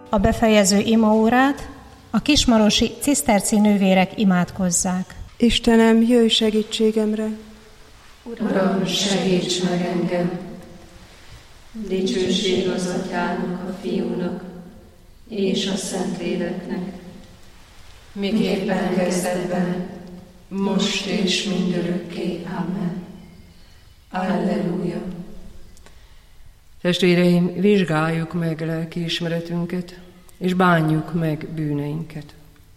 a befejező imaórát a kismarosi ciszterci nővérek imádkozzák. Istenem, jöjj segítségemre! Uram, segíts meg engem! Dicsőség az Atyának, a Fiúnak és a Szentléleknek, miképpen kezdetben, most és mindörökké. Amen. Alleluja! Testvéreim, vizsgáljuk meg lelkiismeretünket, és bánjuk meg bűneinket.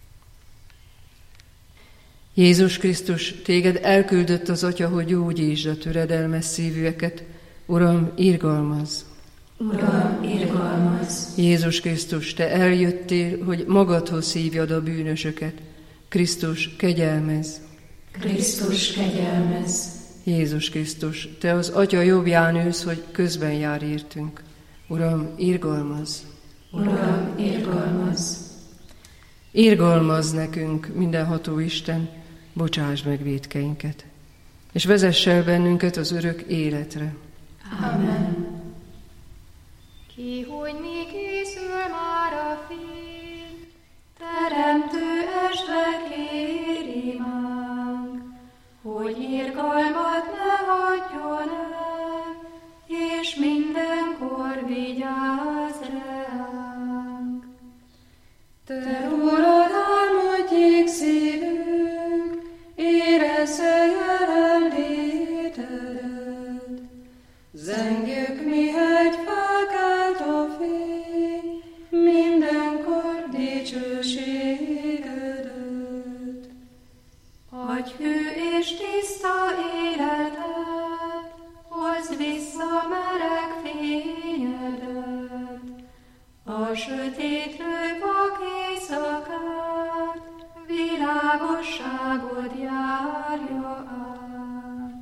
Jézus Krisztus, téged elküldött az Atya, hogy gyógyítsd a töredelmes szívűeket. Uram, irgalmazz! Uram, irgalmazz! Jézus Krisztus, te eljöttél, hogy magadhoz hívjad a bűnösöket. Krisztus, kegyelmezz! Krisztus, kegyelmezz! Jézus Krisztus, te az Atya jobbján ülsz, hogy közben jár értünk. Uram, irgalmazz! Uram, irgalmazz! Irgalmazz nekünk, mindenható Isten, bocsásd meg vétkeinket, és vezess el bennünket az örök életre. Amen. Ki, hogy mi készül már a fény, teremtő esve kér imánk, hogy irgalmat ne hagyjon el, és mindenkor vigyázz ránk. Te rólad álmodjék szívünk, érezze jelenlétedet. Zengjük, mihegy felkelt a fény, mindenkor dicsőségedet. Adj hű és tiszta életet, hozd vissza meleg fényedet. A sötétlő vak éjszakát, világosságod járja át.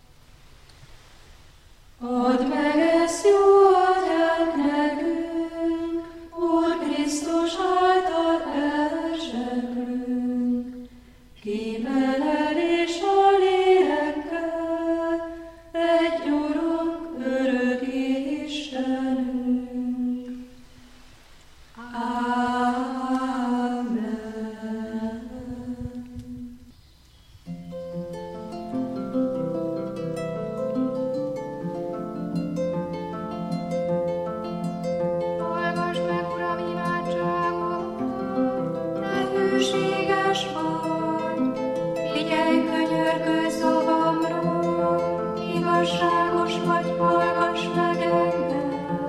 Add meg ezt jó Atyánk nekünk, Úr Krisztus által elzseklünk. Ki veled és a lélekkel, egy Urunk, örök Istenünk. Amen. Hallgass meg, Uram, imádságot, te hűséges vagy, figyelj könyörgő szavamra, igazságos vagy, hallgass meg engem.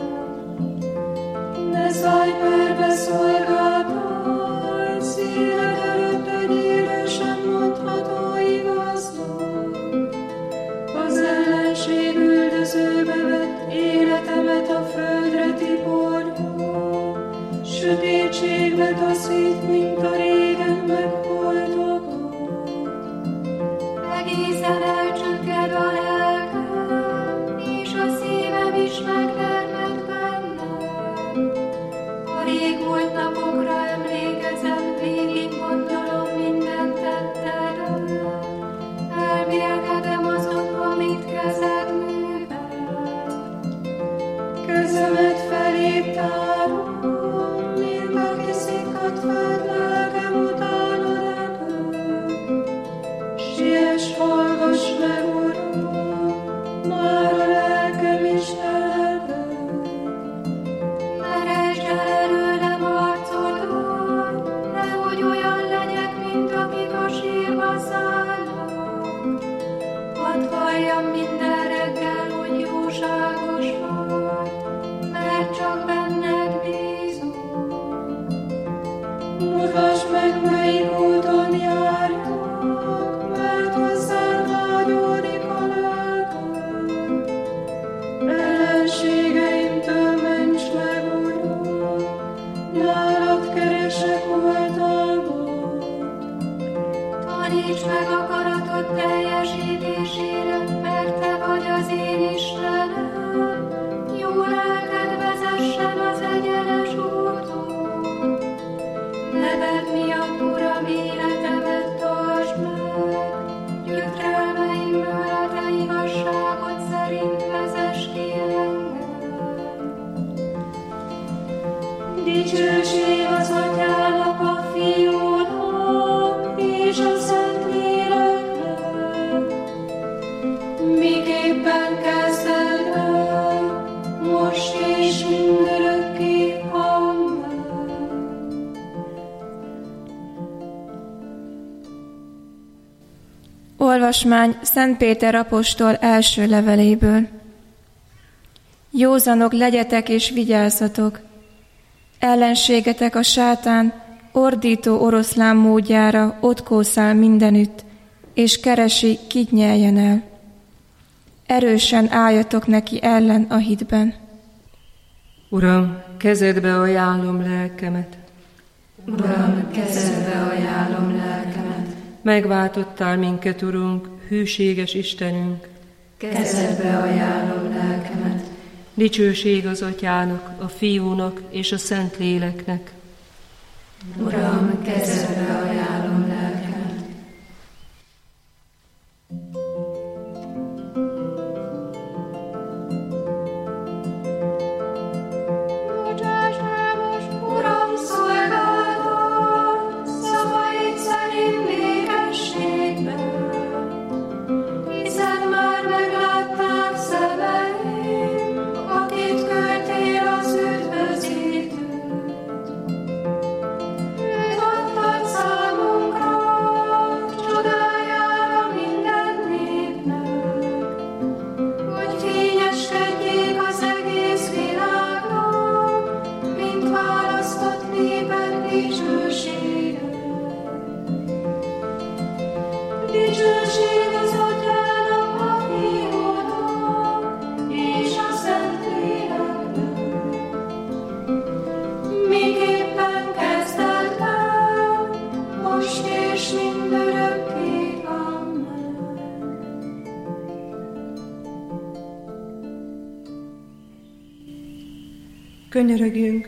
Ne szállj perbe szolgáltaj, szíved előtt egy élő sem mondható igaznak. Az ellenség üldözőbe vett életemet a földre tiporja, sötétségbe taszít, mint a régen megholtokat. Egészen elcsügged a lelkem, és a szívem is megtermett bennem. A régmúlt napokra emlékezem, végig gondolom minden tettedet. Elmélkedem azon, amit kezed művelt. Kezemet feléd tárom, mint aki szikkat föld, lelkem utána repül. Siess, hallgass meg, Uram, már a lelkem is telel. Meresd el előlem arcod, Dicsőség az Atyának, a Fiúnak és a Szentléleknek, miképpen kezdetben, most és mindörökké. Amen. Olvasmány Szent Péter apostol első leveléből. Józanok legyetek és vigyázzatok! Ellenségetek a sátán ordító oroszlán módjára ott kószál mindenütt, és keresi, kit nyeljen el. Erősen álljatok neki ellen a hitben. Uram, kezedbe ajánlom lelkemet. Uram, kezedbe ajánlom lelkemet. Megváltottál minket, Urunk, hűséges Istenünk. Kezedbe ajánlom lelkemet. Dicsőség az Atyának, a Fiúnak és a Szentléleknek. Uram, kezedbe ajánlom lelkemet. Bocsáss el most, Uram, szolgálatot, szavaid szerint békességben, hiszen már meglátták szemeim, akit küldtél az üdvözítőt. Őt adtad számunkra, csodájára minden népnek, hogy fényeskedjék az egész világnak, mint választott néped dicsősége. Dicsőség az Atyának, a Fiúnak és a Szentléleknek, miképpen kezdetben, most és mindörökké. Amen. Könyörögjünk!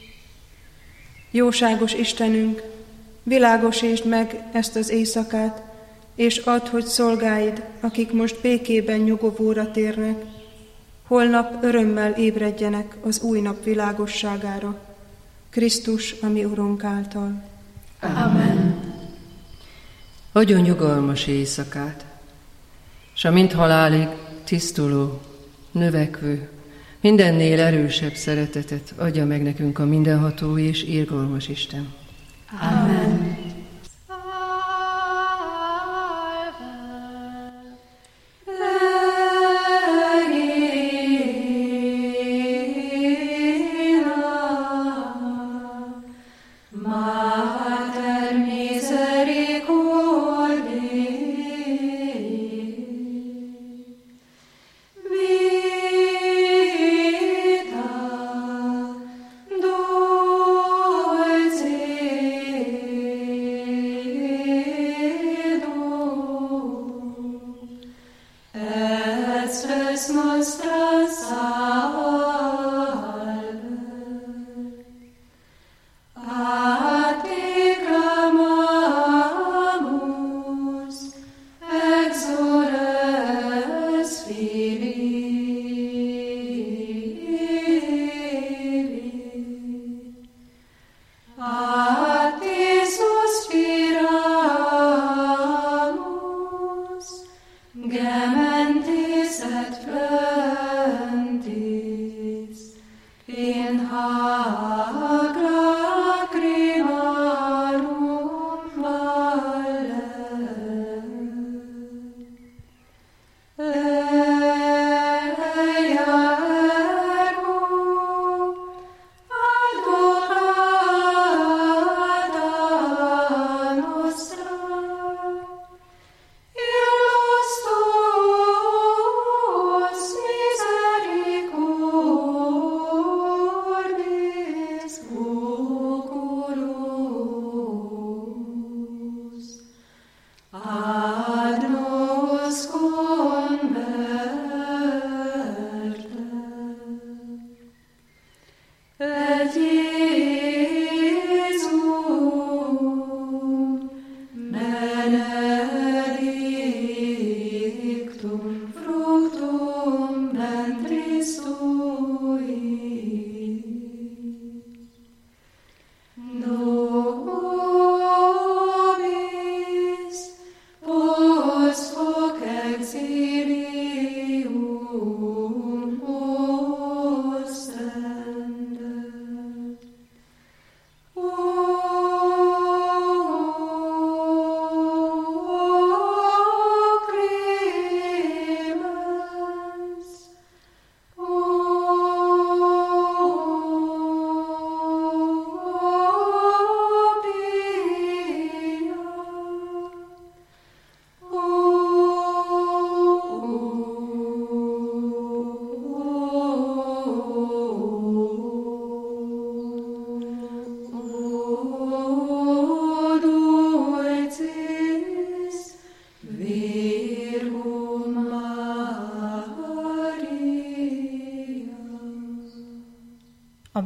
Jóságos Istenünk, világosítsd meg ezt az éjszakát, és add, hogy szolgáid, akik most békében nyugovóra térnek, holnap örömmel ébredjenek az új nap világosságára, Krisztus, a mi Urunk által. Amen. Adjon nyugalmas éjszakát, s a mind halálig tisztuló, növekvő, mindennél erősebb szeretetet adja meg nekünk a mindenható és irgalmas Isten. Amen. Vita, dolce,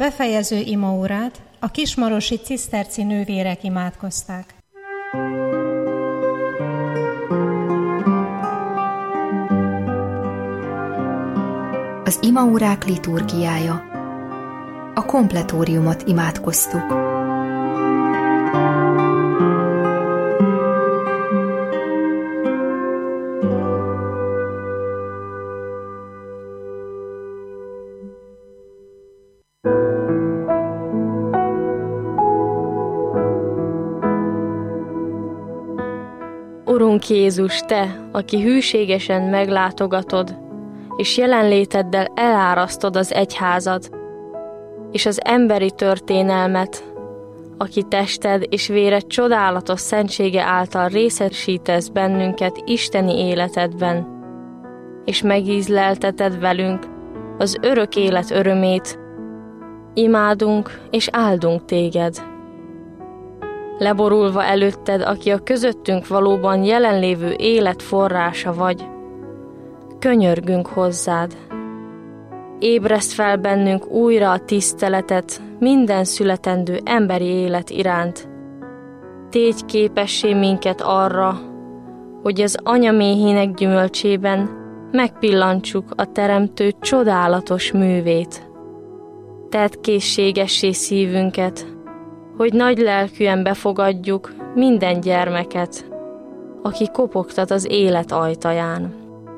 befejező imaórát a kismarosi ciszterci nővérek imádkozták. Az imaórák liturgiája. A kompletóriumot imádkoztuk. Urunk Jézus, Te, aki hűségesen meglátogatod, és jelenléteddel elárasztod az egyházat, és az emberi történelmet, aki tested és véred csodálatos szentsége által részesítesz bennünket isteni életedben, és megízlelteted velünk az örök élet örömét, imádunk és áldunk Téged. Leborulva előtted, aki a közöttünk valóban jelenlévő élet forrása vagy, könyörgünk hozzád. Ébreszd fel bennünk újra a tiszteletet minden születendő emberi élet iránt. Tégy képessé minket arra, hogy az anya méhének gyümölcsében megpillantsuk a Teremtő csodálatos művét. Tedd készségessé szívünket, hogy nagy lelkűen befogadjuk minden gyermeket, aki kopogtat az élet ajtaján.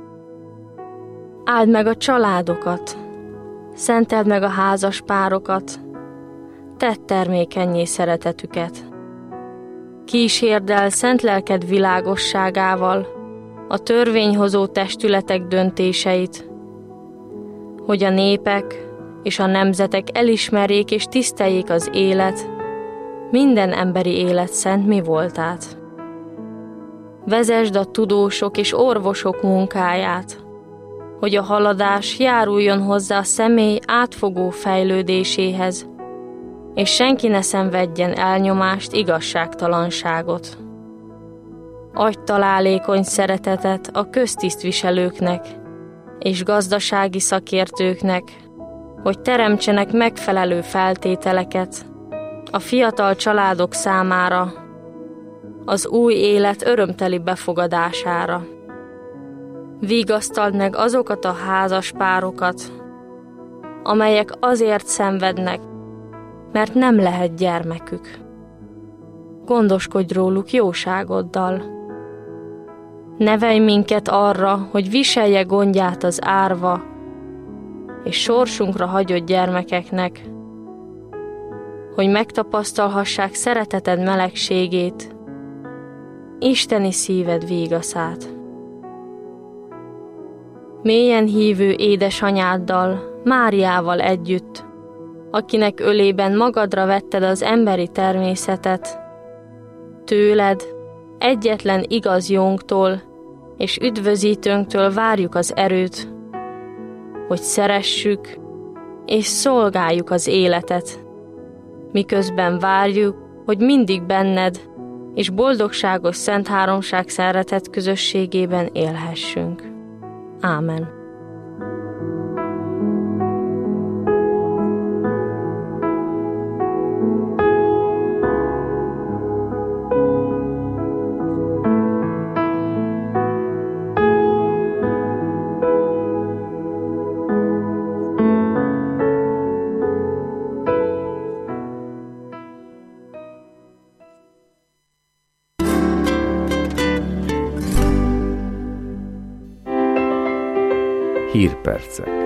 Áld meg a családokat, szenteld meg a házas párokat, tedd termékennyé szeretetüket. Kísérd el szent lelked világosságával a törvényhozó testületek döntéseit, hogy a népek és a nemzetek elismerjék és tiszteljék az élet, minden emberi élet szent mi voltát. Vezesd a tudósok és orvosok munkáját, hogy a haladás járuljon hozzá a személy átfogó fejlődéséhez, és senki ne szenvedjen elnyomást, igazságtalanságot. Adj találékony szeretetet a köztisztviselőknek és gazdasági szakértőknek, hogy teremtsenek megfelelő feltételeket a fiatal családok számára, az új élet örömteli befogadására. Vigasztald meg azokat a házas párokat, amelyek azért szenvednek, mert nem lehet gyermekük. Gondoskodj róluk jóságoddal. Nevelj minket arra, hogy viselje gondját az árva, és sorsunkra hagyott gyermekeknek, hogy megtapasztalhassák szereteted melegségét, isteni szíved vígaszát. Mélyen hívő édesanyáddal, Máriával együtt, akinek ölében magadra vetted az emberi természetet, tőled, egyetlen igaz jónktól és üdvözítőnktől várjuk az erőt, hogy szeressük és szolgáljuk az életet, miközben várjuk, hogy mindig benned és boldogságos Szent Háromság szeretet közösségében élhessünk. Ámen. Hírpercek.